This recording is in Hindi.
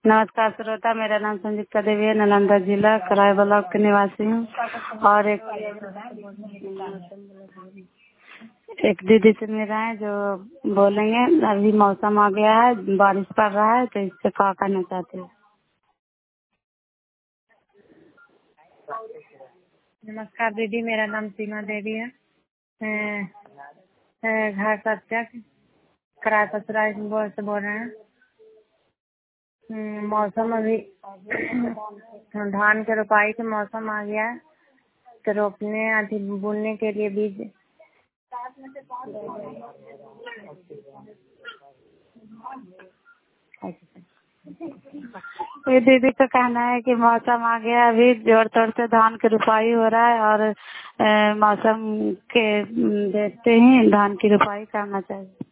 नमस्कार श्रोता, मेरा नाम संजीता देवी है, नालंदा जिला कराय ब्लॉक के निवासी हूँ। और एक दीदी से मिल रहे हैं जो बोलेंगे। अभी मौसम आ गया है, बारिश पड़ रहा है, तो इससे क्या करना चाहते हैं? नमस्कार दीदी, मेरा नाम सीमा देवी है। घर सत्यक कराय ससुराल से बोल रहे हैं। मौसम अभी धान के रोपाई के मौसम आ गया है, तो रोपने अभी बुनने के लिए बीज ये दीदी का कहना है कि मौसम आ गया, अभी जोर तोड़ से धान की रुपाई हो रहा है और मौसम के देखते ही धान की रुपाई करना चाहिए।